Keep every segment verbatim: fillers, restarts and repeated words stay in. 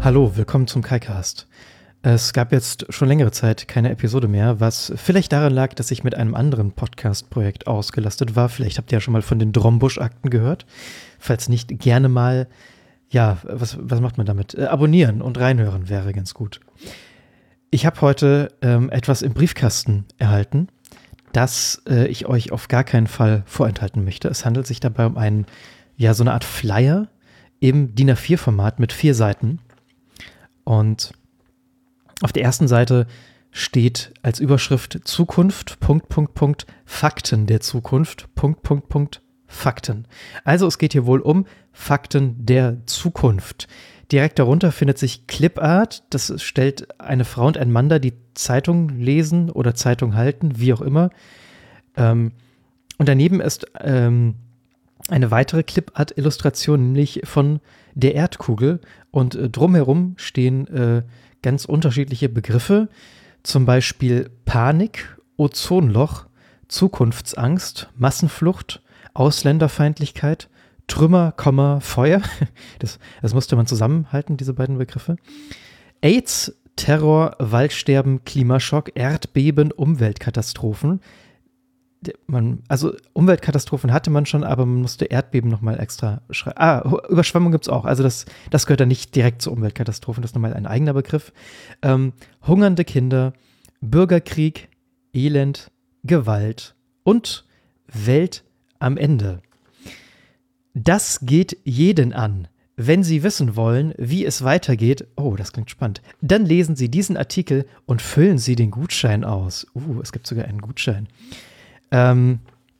Hallo, willkommen zum KaiCast. Es gab jetzt schon längere Zeit keine Episode mehr, was vielleicht daran lag, dass ich mit einem anderen Podcast-Projekt ausgelastet war. Vielleicht habt ihr ja schon mal von den Drombusch-Akten gehört. Falls nicht, gerne mal, ja, was, was macht man damit? Äh, abonnieren und reinhören wäre ganz gut. Ich habe heute ähm, etwas im Briefkasten erhalten, das äh, ich euch auf gar keinen Fall vorenthalten möchte. Es handelt sich dabei um einen, ja, so eine Art Flyer im D I N A vier Format mit vier Seiten. Und auf der ersten Seite steht als Überschrift Zukunft, Punkt, Punkt, Punkt, Fakten der Zukunft, Punkt, Punkt, Punkt, Fakten. Also es geht hier wohl um Fakten der Zukunft. Direkt darunter findet sich Clipart, das stellt eine Frau und ein Mann dar, die Zeitung lesen oder Zeitung halten, wie auch immer. Ähm, und daneben ist ähm, eine weitere Clipart-Illustration, nämlich von der Erdkugel. Und äh, drumherum stehen äh, ganz unterschiedliche Begriffe, zum Beispiel Panik, Ozonloch, Zukunftsangst, Massenflucht, Ausländerfeindlichkeit, Trümmer, Feuer. Das, das musste man zusammenhalten, diese beiden Begriffe. AIDS, Terror, Waldsterben, Klimaschock, Erdbeben, Umweltkatastrophen. Man, also Umweltkatastrophen hatte man schon, aber man musste Erdbeben nochmal extra schreiben. Ah, Überschwemmung gibt es auch. Also das, das gehört dann nicht direkt zu Umweltkatastrophen, das ist nochmal ein eigener Begriff. Ähm, hungernde Kinder, Bürgerkrieg, Elend, Gewalt und Welt am Ende. Das geht jeden an. Wenn Sie wissen wollen, wie es weitergeht, oh, das klingt spannend, dann lesen Sie diesen Artikel und füllen Sie den Gutschein aus. Uh, es gibt sogar einen Gutschein. Ähm,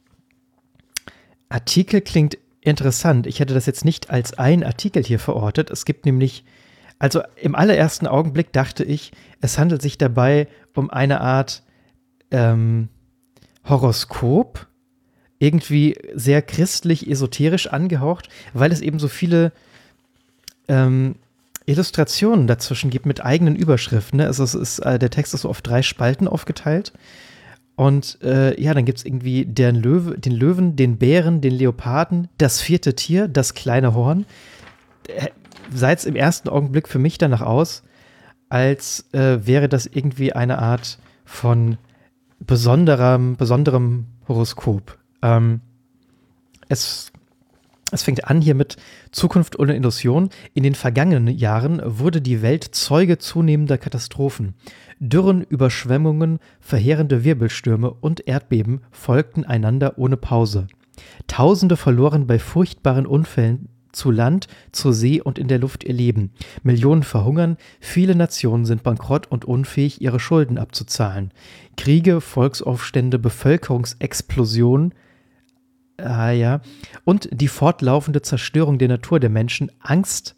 Artikel klingt interessant. Ich hätte das jetzt nicht als ein Artikel hier verortet. Es gibt nämlich, also im allerersten Augenblick dachte ich, es handelt sich dabei um eine Art ähm, Horoskop, irgendwie sehr christlich-esoterisch angehaucht, weil es eben so viele ähm, Illustrationen dazwischen gibt mit eigenen Überschriften. Ne? Also es ist, äh, der Text ist so auf drei Spalten aufgeteilt. Und äh, ja, dann gibt es irgendwie den, Löwe, den Löwen, den Bären, den Leoparden, das vierte Tier, das kleine Horn. Äh, sah es im ersten Augenblick für mich danach aus, als äh, wäre das irgendwie eine Art von besonderem, besonderem Horoskop. Ähm, es, es fängt an hier mit Zukunft ohne Illusion. In den vergangenen Jahren wurde die Welt Zeuge zunehmender Katastrophen. Dürren, Überschwemmungen, verheerende Wirbelstürme und Erdbeben folgten einander ohne Pause. Tausende verloren bei furchtbaren Unfällen zu Land, zur See und in der Luft ihr Leben. Millionen verhungern, viele Nationen sind bankrott und unfähig, ihre Schulden abzuzahlen. Kriege, Volksaufstände, Bevölkerungsexplosionen, ah ja, und die fortlaufende Zerstörung der Natur der Menschen, Angst,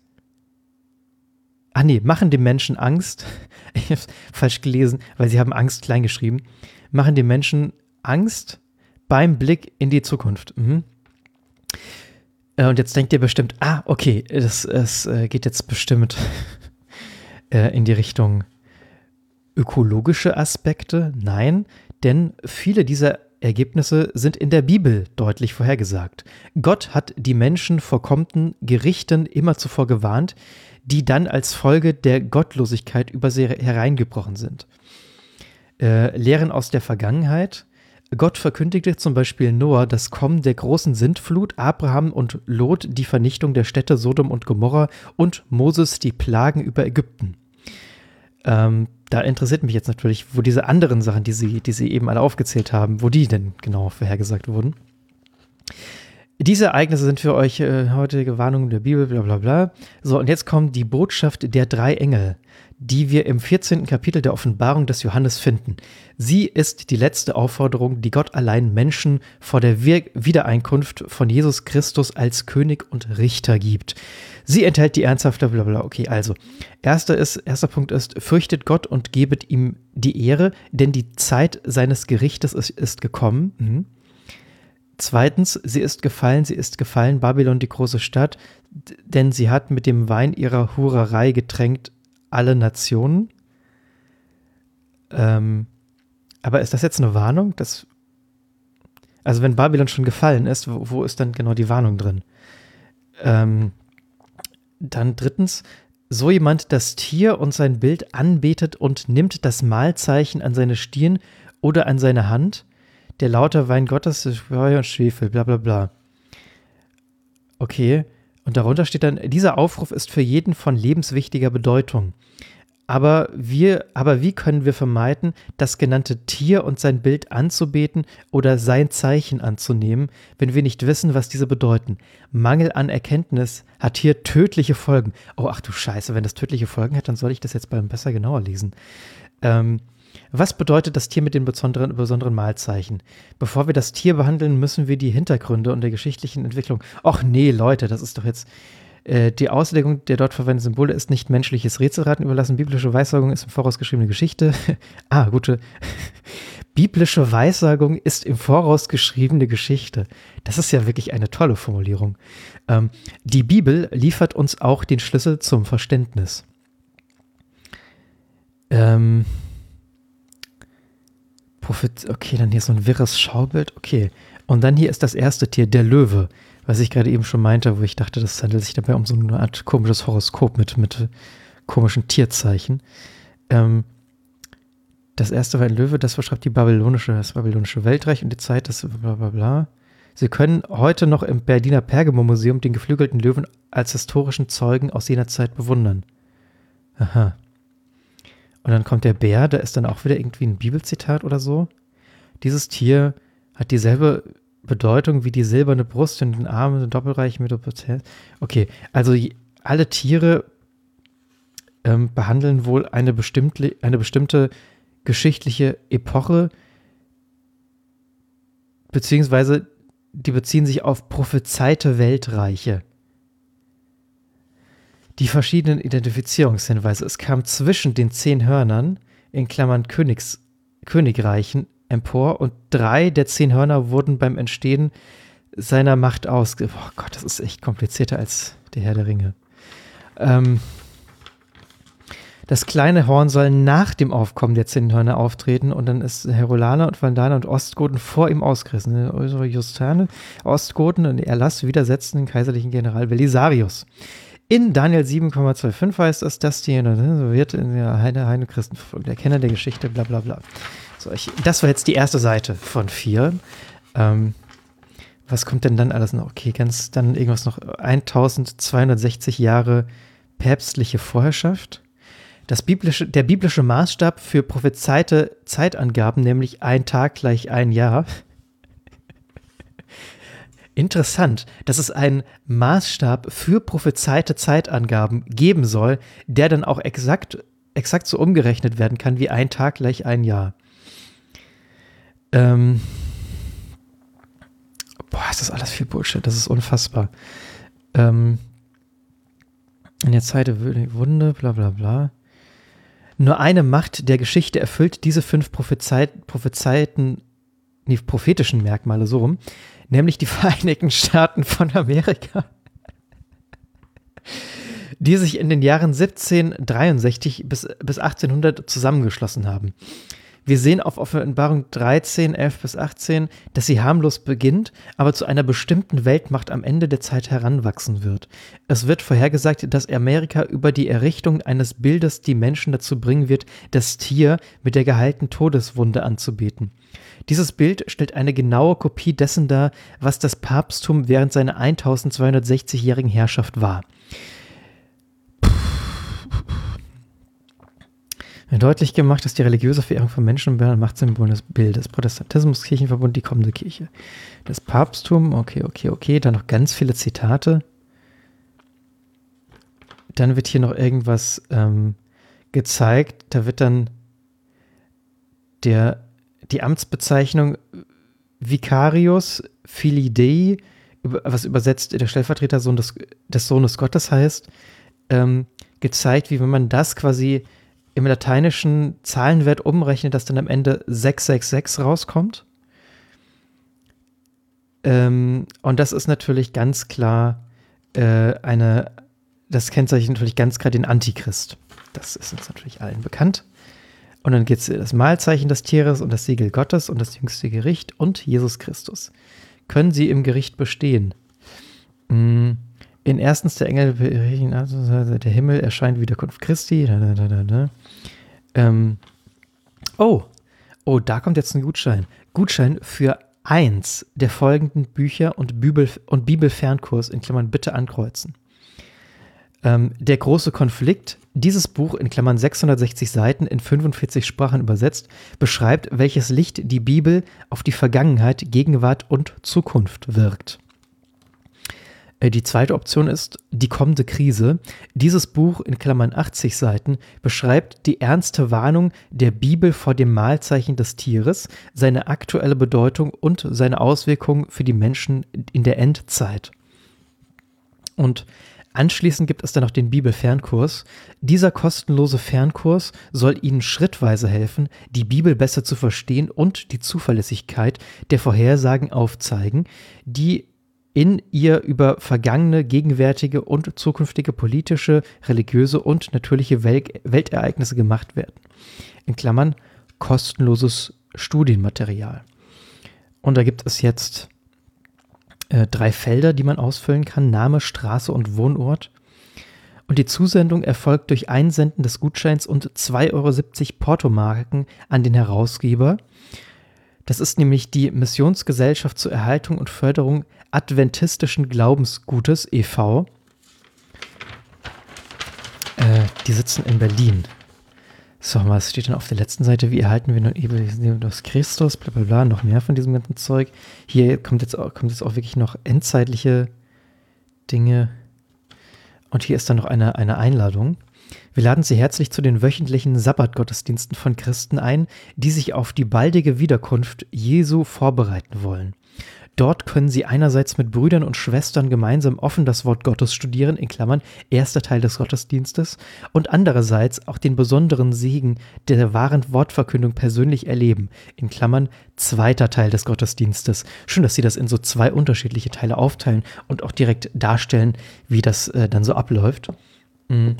ah nee, machen dem Menschen Angst, ich habe es falsch gelesen, weil sie haben Angst klein geschrieben, machen dem Menschen Angst beim Blick in die Zukunft. Mhm. Und jetzt denkt ihr bestimmt, ah, okay, das, das geht jetzt bestimmt in die Richtung ökologische Aspekte. Nein, denn viele dieser Ergebnisse sind in der Bibel deutlich vorhergesagt. Gott hat die Menschen vor kommenden Gerichten immer zuvor gewarnt, die dann als Folge der Gottlosigkeit über sie hereingebrochen sind. Äh, Lehren aus der Vergangenheit. Gott verkündigte zum Beispiel Noah das Kommen der großen Sintflut, Abraham und Lot die Vernichtung der Städte Sodom und Gomorra und Moses die Plagen über Ägypten. Ähm, da interessiert mich jetzt natürlich, wo diese anderen Sachen, die sie, die sie eben alle aufgezählt haben, wo die denn genau vorhergesagt wurden. Diese Ereignisse sind für euch äh, heutige Warnungen der Bibel, bla bla bla. So, und jetzt kommt die Botschaft der drei Engel, die wir im vierzehnten Kapitel der Offenbarung des Johannes finden. Sie ist die letzte Aufforderung, die Gott allein Menschen vor der Wir- Wiedereinkunft von Jesus Christus als König und Richter gibt. Sie enthält die ernsthafte blablabla. Okay, also, erster, ist, erster Punkt ist, fürchtet Gott und gebet ihm die Ehre, denn die Zeit seines Gerichtes ist, ist gekommen. Mhm. Zweitens, sie ist gefallen, sie ist gefallen, Babylon, die große Stadt, denn sie hat mit dem Wein ihrer Hurerei getränkt alle Nationen. Ähm, aber ist das jetzt eine Warnung? Das, also wenn Babylon schon gefallen ist, wo, wo ist dann genau die Warnung drin? Ähm, dann drittens, so jemand das Tier und sein Bild anbetet und nimmt das Mahlzeichen an seine Stirn oder an seine Hand, der lauter Wein Gottes ist Feuer und Schwefel, bla bla bla. Okay, und darunter steht dann, dieser Aufruf ist für jeden von lebenswichtiger Bedeutung. Aber, wir, aber wie können wir vermeiden, das genannte Tier und sein Bild anzubeten oder sein Zeichen anzunehmen, wenn wir nicht wissen, was diese bedeuten? Mangel an Erkenntnis hat hier tödliche Folgen. Oh, ach du Scheiße, wenn das tödliche Folgen hat, dann soll ich das jetzt mal besser genauer lesen. Ähm, was bedeutet das Tier mit den besonderen, besonderen Mahlzeichen? Bevor wir das Tier behandeln, müssen wir die Hintergründe und der geschichtlichen Entwicklung. Och nee, Leute, das ist doch jetzt... Die Auslegung der dort verwendeten Symbole ist nicht menschliches Rätselraten überlassen. Biblische Weissagung ist im Voraus geschriebene Geschichte. ah, gute. Biblische Weissagung ist im Voraus geschriebene Geschichte. Das ist ja wirklich eine tolle Formulierung. Ähm, die Bibel liefert uns auch den Schlüssel zum Verständnis. Ähm, Prophet, okay, dann hier so ein wirres Schaubild. Okay. Und dann hier ist das erste Tier, der Löwe. Was ich gerade eben schon meinte, wo ich dachte, das handelt sich dabei um so eine Art komisches Horoskop mit, mit komischen Tierzeichen. Ähm, das erste war ein Löwe, das beschreibt die babylonische, das babylonische Weltreich und die Zeit des bla bla bla. Sie können heute noch im Berliner Pergamon-Museum den geflügelten Löwen als historischen Zeugen aus jener Zeit bewundern. Aha. Und dann kommt der Bär, da ist dann auch wieder irgendwie ein Bibelzitat oder so. Dieses Tier hat dieselbe Bedeutung wie die silberne Brust in den Armen, doppelreich mit Okay, also alle Tiere ähm, behandeln wohl eine bestimmte, eine bestimmte geschichtliche Epoche, beziehungsweise die beziehen sich auf prophezeite Weltreiche. Die verschiedenen Identifizierungshinweise. Es kam zwischen den zehn Hörnern, in Klammern Königs, Königreichen, empor und drei der zehn Hörner wurden beim Entstehen seiner Macht ausge... Oh Gott, das ist echt komplizierter als der Herr der Ringe. Ähm, das kleine Horn soll nach dem Aufkommen der zehn Hörner auftreten und dann ist Herolaner und Vandana und Ostgoten vor ihm ausgerissen. Unsere Justane, Ostgoten und Erlass widersetzten den kaiserlichen General Belisarius. In Daniel sieben Komma fünfundzwanzig heißt es, dass die wird in der Heide, Heide Christen verfolgt, der Kenner der Geschichte, bla bla bla. So, ich, das war jetzt die erste Seite von vier. Ähm, was kommt denn dann alles noch? Okay, ganz dann irgendwas noch. eintausendzweihundertsechzig Jahre päpstliche Vorherrschaft. Das biblische, der biblische Maßstab für prophezeite Zeitangaben, nämlich ein Tag gleich ein Jahr. Interessant, dass es einen Maßstab für prophezeite Zeitangaben geben soll, der dann auch exakt, exakt so umgerechnet werden kann wie ein Tag gleich ein Jahr. Ähm, boah, ist das alles viel Bullshit, das ist unfassbar. Ähm, in der Zeit der Wunde, bla bla bla. Nur eine Macht der Geschichte erfüllt diese fünf Prophezeit, prophezeiten, nee, prophetischen Merkmale so rum, nämlich die Vereinigten Staaten von Amerika, die sich in den Jahren siebzehnhundertdreiundsechzig bis, bis achtzehnhundert zusammengeschlossen haben. Wir sehen auf Offenbarung dreizehn, elf bis achtzehn, dass sie harmlos beginnt, aber zu einer bestimmten Weltmacht am Ende der Zeit heranwachsen wird. Es wird vorhergesagt, dass Amerika über die Errichtung eines Bildes die Menschen dazu bringen wird, das Tier mit der geheilten Todeswunde anzubeten. Dieses Bild stellt eine genaue Kopie dessen dar, was das Papsttum während seiner eintausendzweihundertsechzigjährigen Herrschaft war. Deutlich gemacht, dass die religiöse Verehrung von Menschen und Machtsymbolen des Bildes, Protestantismus, Kirchenverbund, die kommende Kirche. Das Papsttum, okay, okay, okay, dann noch ganz viele Zitate. Dann wird hier noch irgendwas ähm, gezeigt, da wird dann der, die Amtsbezeichnung Vicarius Filii Dei, was übersetzt der Stellvertretersohn des, des Sohnes Gottes heißt, ähm, gezeigt, wie wenn man das quasi im lateinischen Zahlenwert umrechnet, dass dann am Ende sechs sechs sechs rauskommt. Ähm, und das ist natürlich ganz klar äh, eine, das kennzeichnet natürlich ganz klar den Antichrist. Das ist uns natürlich allen bekannt. Und dann geht es das Mahlzeichen des Tieres und das Siegel Gottes und das jüngste Gericht und Jesus Christus. Können sie im Gericht bestehen? In In erstens der Engel, der Himmel erscheint wie der Wiederkunft Christi. Da, da, da, da, da. Ähm, oh, oh, da kommt jetzt ein Gutschein. Gutschein für eins der folgenden Bücher und, Bibel, und Bibelfernkurs, in Klammern bitte ankreuzen. Ähm, der große Konflikt, dieses Buch in Klammern sechshundertsechzig Seiten in fünfundvierzig Sprachen übersetzt, beschreibt, welches Licht die Bibel auf die Vergangenheit, Gegenwart und Zukunft wirkt. Die zweite Option ist die kommende Krise. Dieses Buch in Klammern achtzig Seiten beschreibt die ernste Warnung der Bibel vor dem Mahlzeichen des Tieres, seine aktuelle Bedeutung und seine Auswirkungen für die Menschen in der Endzeit. Und anschließend gibt es dann noch den Bibelfernkurs. Dieser kostenlose Fernkurs soll Ihnen schrittweise helfen, die Bibel besser zu verstehen und die Zuverlässigkeit der Vorhersagen aufzeigen, die in ihr über vergangene, gegenwärtige und zukünftige politische, religiöse und natürliche Wel- Weltereignisse gemacht werden. In Klammern kostenloses Studienmaterial. Und da gibt es jetzt äh, drei Felder, die man ausfüllen kann: Name, Straße und Wohnort. Und die Zusendung erfolgt durch Einsenden des Gutscheins und zwei Euro siebzig Portomarken an den Herausgeber. Das ist nämlich die Missionsgesellschaft zur Erhaltung und Förderung adventistischen Glaubensgutes e V Äh, die sitzen in Berlin. So, was steht dann auf der letzten Seite? Wie erhalten wir nun ewiges Christus? Bla bla bla, noch mehr von diesem ganzen Zeug. Hier kommt jetzt auch, kommt jetzt auch wirklich noch endzeitliche Dinge. Und hier ist dann noch eine, eine Einladung. Wir laden Sie herzlich zu den wöchentlichen Sabbatgottesdiensten von Christen ein, die sich auf die baldige Wiederkunft Jesu vorbereiten wollen. Dort können Sie einerseits mit Brüdern und Schwestern gemeinsam offen das Wort Gottes studieren, in Klammern erster Teil des Gottesdienstes, und andererseits auch den besonderen Segen der wahren Wortverkündung persönlich erleben, in Klammern zweiter Teil des Gottesdienstes. Schön, dass Sie das in so zwei unterschiedliche Teile aufteilen und auch direkt darstellen, wie das äh, dann so abläuft. Mhm.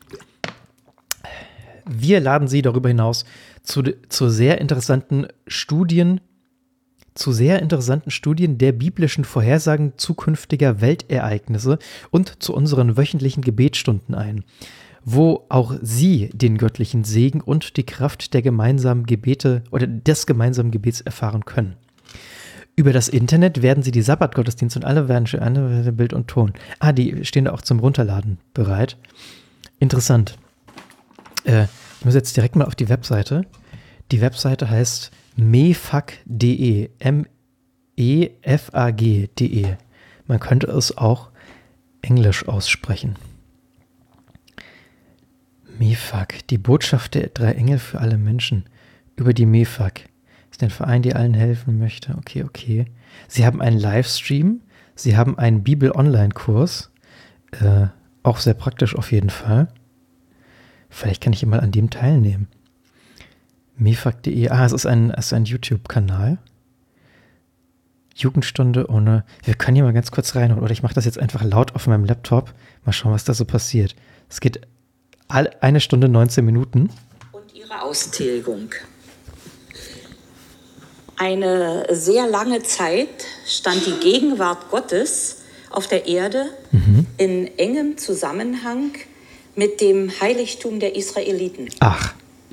Wir laden Sie darüber hinaus zu, zu sehr interessanten Studien, zu sehr interessanten Studien der biblischen Vorhersagen zukünftiger Weltereignisse und zu unseren wöchentlichen Gebetsstunden ein, wo auch Sie den göttlichen Segen und die Kraft der gemeinsamen Gebete oder des gemeinsamen Gebets erfahren können. Über das Internet werden Sie die Sabbatgottesdienste und alle werden schon Bild und Ton. Ah, die stehen da auch zum Runterladen bereit. Interessant. Äh, ich muss jetzt direkt mal auf die Webseite. Die Webseite heißt mefag punkt de, M E F A G punkt de. Man könnte es auch englisch aussprechen. Mefag, die Botschaft der drei Engel für alle Menschen. Über die Mefag. Ist ein Verein, der allen helfen möchte. Okay, okay. Sie haben einen Livestream. Sie haben einen Bibel-Online-Kurs. Äh, auch sehr praktisch auf jeden Fall. Vielleicht kann ich mal an dem teilnehmen. mefag punkt de. Ah, es ist ein, es ist ein YouTube-Kanal. Jugendstunde ohne... Wir können hier mal ganz kurz rein. Oder ich mache das jetzt einfach laut auf meinem Laptop. Mal schauen, was da so passiert. Es geht all, eine Stunde, neunzehn Minuten. Und ihre Austilgung. Eine sehr lange Zeit stand die Gegenwart Gottes auf der Erde mhm. in engem Zusammenhang mit dem Heiligtum der Israeliten. Ach.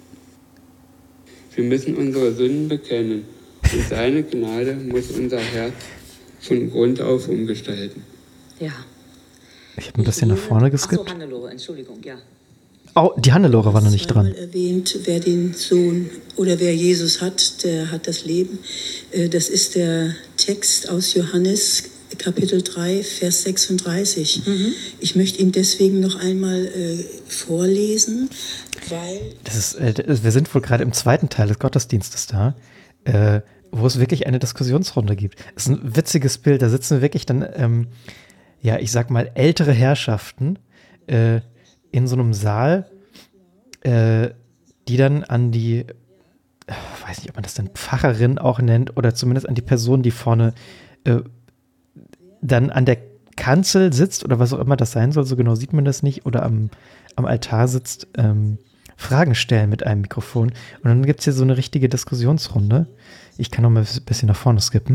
Wir müssen unsere Sünden bekennen und seine Gnade muss unser Herz von Grund auf umgestalten. Ja. Ich habe ein bisschen nach vorne geskippt. Ach so, Hannelore, Entschuldigung, ja. Oh, die Hannelore war noch nicht dran. Erwähnt, wer den Sohn oder wer Jesus hat, der hat das Leben. Das ist der Text aus Johannes Kapitel drei, Vers sechsunddreißig. Mhm. Ich möchte ihn deswegen noch einmal äh, vorlesen, weil... Das ist, äh, wir sind wohl gerade im zweiten Teil des Gottesdienstes da, äh, wo es wirklich eine Diskussionsrunde gibt. Das ist ein witziges Bild, da sitzen wirklich dann, ähm, ja, ich sag mal, ältere Herrschaften äh, in so einem Saal, äh, die dann an die, ich weiß nicht, ob man das dann Pfarrerin auch nennt, oder zumindest an die Person, die vorne äh, dann an der Kanzel sitzt oder was auch immer das sein soll, so genau sieht man das nicht, oder am, am Altar sitzt, ähm, Fragen stellen mit einem Mikrofon. Und dann gibt es hier so eine richtige Diskussionsrunde. Ich kann noch mal ein bisschen nach vorne skippen.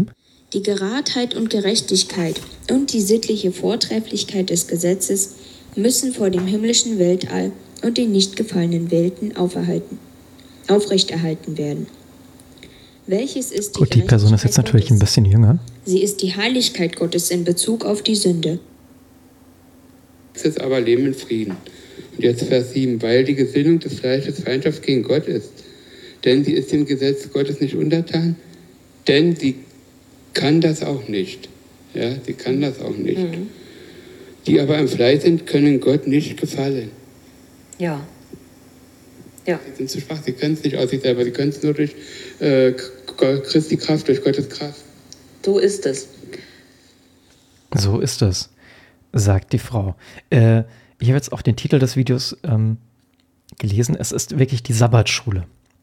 Die Geradheit und Gerechtigkeit und die sittliche Vortrefflichkeit des Gesetzes müssen vor dem himmlischen Weltall und den nicht gefallenen Welten auferhalten, aufrechterhalten werden. Welches ist die Gut, die Person ist jetzt natürlich ein bisschen jünger. Sie ist die Heiligkeit Gottes in Bezug auf die Sünde. Es ist aber Leben in Frieden. Und jetzt Vers sieben, weil die Gesinnung des Fleisches Feindschaft gegen Gott ist. Denn sie ist dem Gesetz Gottes nicht untertan, denn sie kann das auch nicht. Ja, sie kann das auch nicht. Mhm. Die aber im Fleisch sind, können Gott nicht gefallen. Ja. Ja. Sie sind zu schwach, sie können es nicht aus sich selber, sie können es nur durch äh, Christi Kraft, durch Gottes Kraft. So ist es. So ist es, sagt die Frau. Äh, ich habe jetzt auch den Titel des Videos ähm, gelesen. Es ist wirklich die Sabbatschule.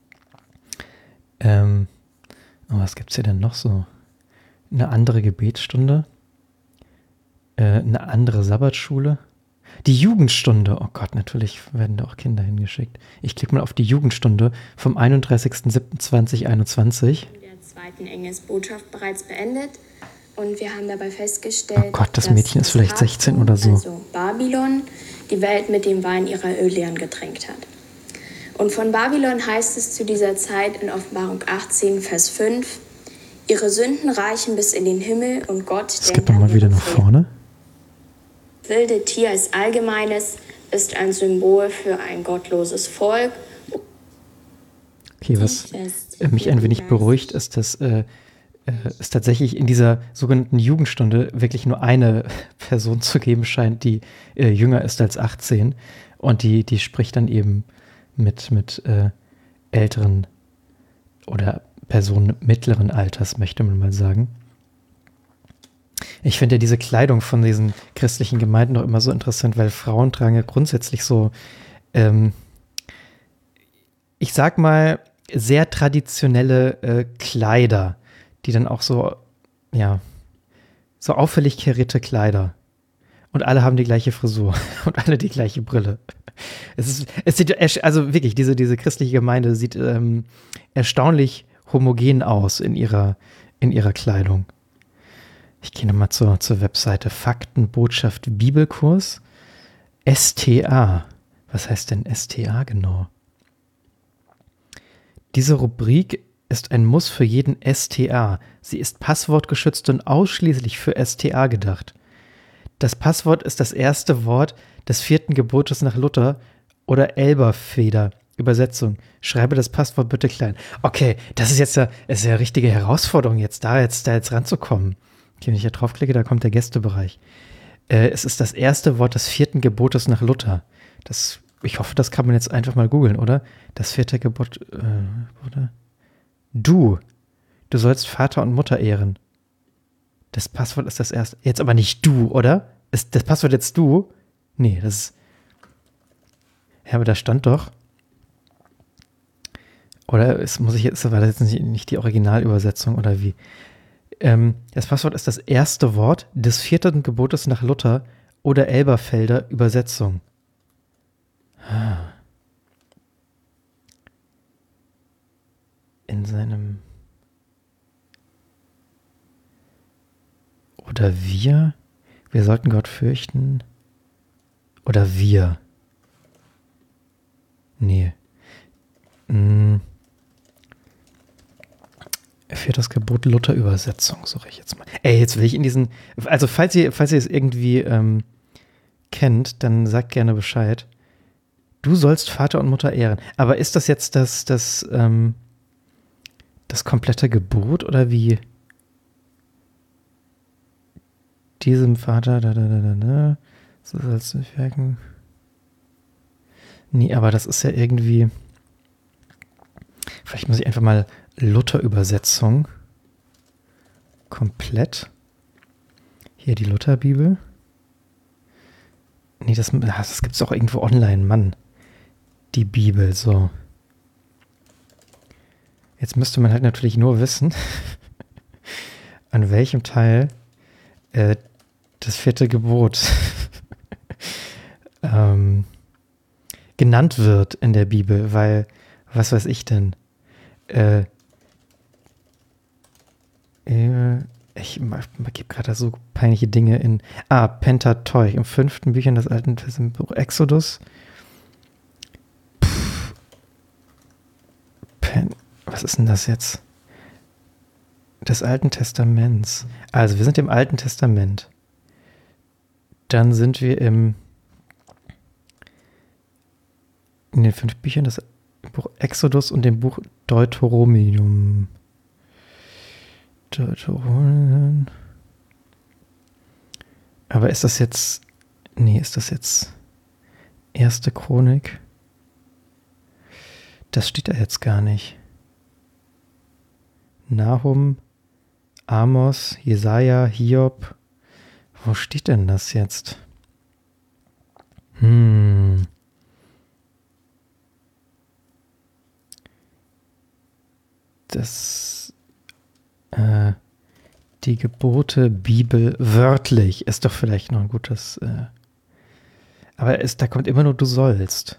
Ähm, oh, was gibt es hier denn noch so? Eine andere Gebetsstunde? Äh, eine andere Sabbatschule? Die Jugendstunde. Oh Gott, natürlich werden da auch Kinder hingeschickt. Ich klicke mal auf die Jugendstunde vom einunddreißigster siebter zweitausendeinundzwanzig. Der zweiten Engelsbotschaft bereits beendet. Und wir haben dabei festgestellt, oh Gott, das Mädchen ist vielleicht sechzehn oder so. Also Babylon, die Welt mit dem Wein ihrer Öllehren getränkt hat. Und von Babylon heißt es zu dieser Zeit in Offenbarung achtzehn, Vers fünf, ihre Sünden reichen bis in den Himmel und Gott denkt an mal wieder nach vorne. Wilde Tier als Allgemeines ist ein Symbol für ein gottloses Volk. Okay, was mich ein wenig beruhigt, ist, dass äh, es tatsächlich in dieser sogenannten Jugendstunde wirklich nur eine Person zu geben scheint, die äh, jünger ist als achtzehn. Und die, die spricht dann eben mit, mit äh, älteren oder Personen mittleren Alters, möchte man mal sagen. Ich finde ja diese Kleidung von diesen christlichen Gemeinden auch immer so interessant, weil Frauen tragen ja grundsätzlich so, ähm, ich sag mal, sehr traditionelle äh, Kleider, die dann auch so, ja, so auffällig karierte Kleider. Und alle haben die gleiche Frisur und alle die gleiche Brille. Es ist, es sieht, also wirklich, diese, diese christliche Gemeinde sieht ähm, erstaunlich homogen aus in ihrer, in ihrer Kleidung. Ich gehe nochmal zur, zur Webseite Faktenbotschaft Bibelkurs. S T A. Was heißt denn S T A genau? Diese Rubrik ist ein Muss für jeden S T A. Sie ist passwortgeschützt und ausschließlich für S T A gedacht. Das Passwort ist das erste Wort des vierten Gebotes nach Luther oder Elberfeder. Übersetzung. Schreibe das Passwort bitte klein. Okay, das ist jetzt ja, ist ja eine richtige Herausforderung, jetzt da jetzt, da jetzt ranzukommen. Okay, wenn ich hier draufklicke, da kommt der Gästebereich. Äh, es ist das erste Wort des vierten Gebotes nach Luther. Das, ich hoffe, das kann man jetzt einfach mal googeln, oder? Das vierte Gebot, äh, oder? Du. Du sollst Vater und Mutter ehren. Das Passwort ist das erste. Jetzt aber nicht du, oder? Ist das Passwort jetzt du? Nee, das ist. Ja, aber da stand doch. Oder es muss ich jetzt, war das jetzt nicht die Originalübersetzung oder wie? Ähm, das Passwort ist das erste Wort des vierten Gebotes nach Luther oder Elberfelder Übersetzung. In seinem oder wir, wir sollten Gott fürchten oder wir. Nee. Hm. Für das Gebot Luther-Übersetzung, suche ich jetzt mal. Ey, jetzt will ich in diesen, also falls ihr, falls ihr es irgendwie ähm, kennt, dann sagt gerne Bescheid. Du sollst Vater und Mutter ehren. Aber ist das jetzt das, das, ähm, das komplette Gebot oder wie? Diesem Vater, da, da, da, da, da, so sollst du nicht wirken. Nee, aber das ist ja irgendwie, vielleicht muss ich einfach mal Luther-Übersetzung komplett. Hier die Lutherbibel. Nee, das, das gibt es auch irgendwo online, Mann. Die Bibel, so. Jetzt müsste man halt natürlich nur wissen, an welchem Teil äh, das vierte Gebot ähm, genannt wird in der Bibel, weil, was weiß ich denn, äh, Ich gebe gerade so peinliche Dinge in. Ah, Pentateuch, im fünften Büchern des Alten Testaments, Buch Exodus. Pff. Pen, was ist denn das jetzt? Des Alten Testaments. Also, wir sind im Alten Testament. Dann sind wir im in den fünf Büchern des Buch Exodus und dem Buch Deuteronomium. Deuteronomium. Aber ist das jetzt, nee, ist das jetzt erste Chronik? Das steht da jetzt gar nicht. Nahum, Amos, Jesaja, Hiob. Wo steht denn das jetzt? Hm. Das, äh, die Gebote Bibel wörtlich ist doch vielleicht noch ein gutes, äh, aber es, da kommt immer nur du sollst.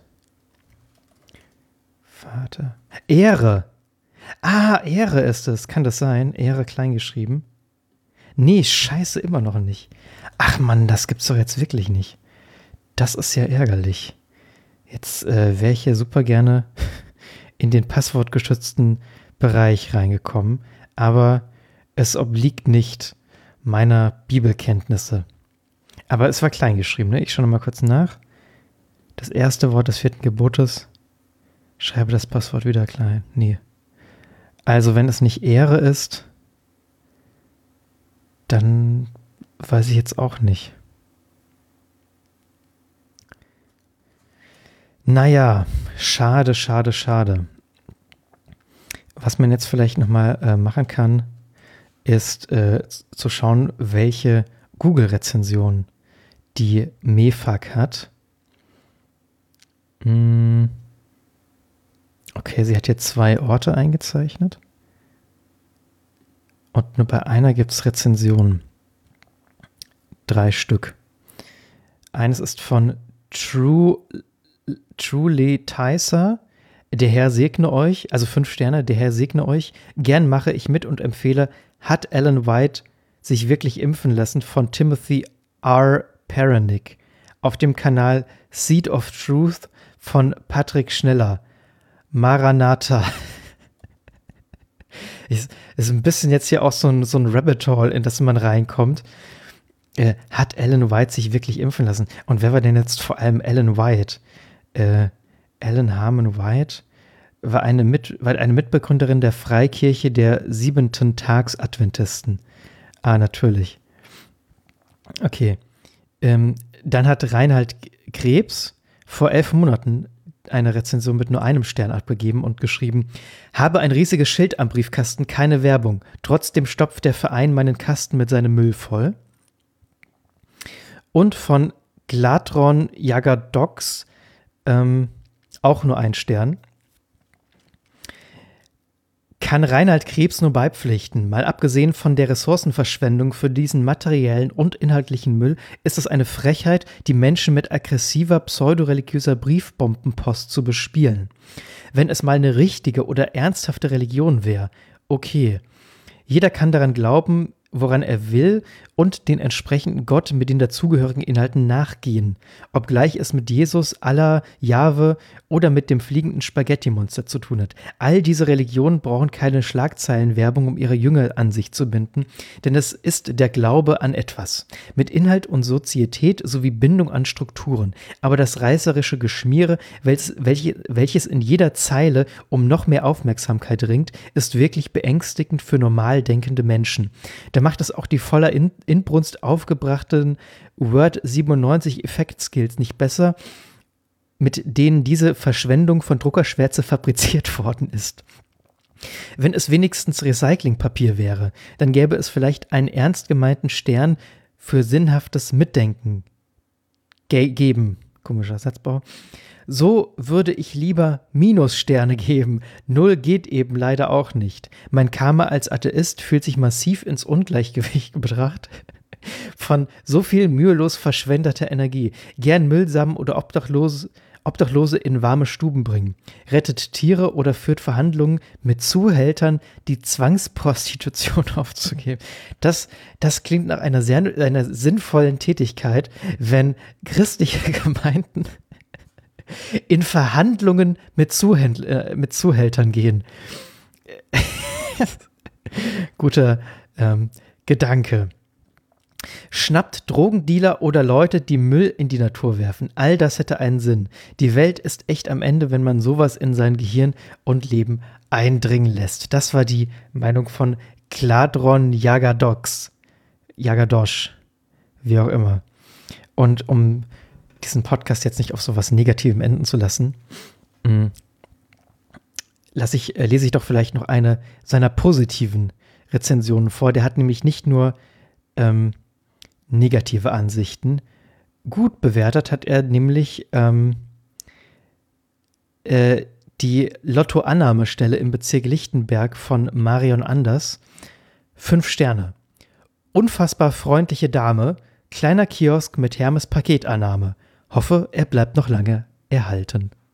Vater. Ehre. Ah, Ehre ist es. Kann das sein? Ehre kleingeschrieben? Nee, scheiße, immer noch nicht. Ach Mann, das gibt's doch jetzt wirklich nicht. Das ist ja ärgerlich. Jetzt äh, wäre ich hier super gerne in den passwortgeschützten Bereich reingekommen, aber es obliegt nicht meiner Bibelkenntnisse. Aber es war klein geschrieben, ne? Ich schaue noch mal kurz nach. Das erste Wort des vierten Gebotes. Schreibe das Passwort wieder klein. Nee. Also wenn es nicht Ehre ist, dann weiß ich jetzt auch nicht. Naja, schade, schade, schade. Was man jetzt vielleicht nochmal äh, machen kann, ist äh, zu schauen, welche Google-Rezension die Mefag hat. Hm. Okay, sie hat hier zwei Orte eingezeichnet. Und nur bei einer gibt es Rezensionen. Drei Stück. Eines ist von True, Truly Tyser. Der Herr segne euch, also fünf Sterne, der Herr segne euch. Gern mache ich mit und empfehle, hat Ellen White sich wirklich impfen lassen, von Timothy R. Perenick auf dem Kanal Seed of Truth von Patrick Schneller. Maranatha. Ist, ist ein bisschen jetzt hier auch so ein, so ein Rabbit Hole, in das man reinkommt. Äh, hat Ellen White sich wirklich impfen lassen? Und wer war denn jetzt vor allem Ellen White? Äh, Ellen Harmon White war eine, Mit, war eine Mitbegründerin der Freikirche der siebenten Tags-Adventisten. Ah, natürlich. Okay. Ähm, dann hat Reinhard Krebs vor elf Monaten eine Rezension mit nur einem Stern abgegeben und geschrieben: Habe ein riesiges Schild am Briefkasten, keine Werbung. Trotzdem stopft der Verein meinen Kasten mit seinem Müll voll. Und von Glatron Jagadox ähm, auch nur ein Stern. Kann Reinhard Krebs nur beipflichten. Mal abgesehen von der Ressourcenverschwendung für diesen materiellen und inhaltlichen Müll, ist es eine Frechheit, die Menschen mit aggressiver, pseudoreligiöser Briefbombenpost zu bespielen. Wenn es mal eine richtige oder ernsthafte Religion wäre, okay. Jeder kann daran glauben, woran er will, und den entsprechenden Gott mit den dazugehörigen Inhalten nachgehen, obgleich es mit Jesus, Allah, Jahwe oder mit dem fliegenden Spaghetti-Monster zu tun hat. All diese Religionen brauchen keine Schlagzeilenwerbung, um ihre Jünger an sich zu binden, denn es ist der Glaube an etwas, mit Inhalt und Sozietät sowie Bindung an Strukturen. Aber das reißerische Geschmiere, welches, welche, welches in jeder Zeile um noch mehr Aufmerksamkeit ringt, ist wirklich beängstigend für normal denkende Menschen. Da macht es auch die voller In- Inbrunst aufgebrachten Word siebenundneunzig Effekt-Skills nicht besser, mit denen diese Verschwendung von Druckerschwärze fabriziert worden ist. Wenn es wenigstens Recyclingpapier wäre, dann gäbe es vielleicht einen ernst gemeinten Stern für sinnhaftes Mitdenken ge- geben. Komischer Satzbau. So würde ich lieber Minussterne geben. Null geht eben leider auch nicht. Mein Karma als Atheist fühlt sich massiv ins Ungleichgewicht gebracht von so viel mühelos verschwendeter Energie. Gern Müllsamen oder Obdachlos, Obdachlose in warme Stuben bringen, rettet Tiere oder führt Verhandlungen mit Zuhältern, die Zwangsprostitution aufzugeben. Das, das klingt nach einer sehr einer sinnvollen Tätigkeit, wenn christliche Gemeinden in Verhandlungen mit, Zuhändl- äh, mit Zuhältern gehen. Guter ähm, Gedanke. Schnappt Drogendealer oder Leute, die Müll in die Natur werfen. All das hätte einen Sinn. Die Welt ist echt am Ende, wenn man sowas in sein Gehirn und Leben eindringen lässt. Das war die Meinung von Kladron Jagadox. Jagadosch. Wie auch immer. Und um diesen Podcast jetzt nicht auf sowas Negativem enden zu lassen, mh, lasse ich, äh, lese ich doch vielleicht noch eine seiner positiven Rezensionen vor. Der hat nämlich nicht nur ähm, negative Ansichten. Gut bewertet hat er nämlich ähm, äh, die Lottoannahmestelle im Bezirk Lichtenberg von Marion Anders. Fünf Sterne. Unfassbar freundliche Dame, kleiner Kiosk mit Hermes Paketannahme. Hoffe, er bleibt noch lange erhalten.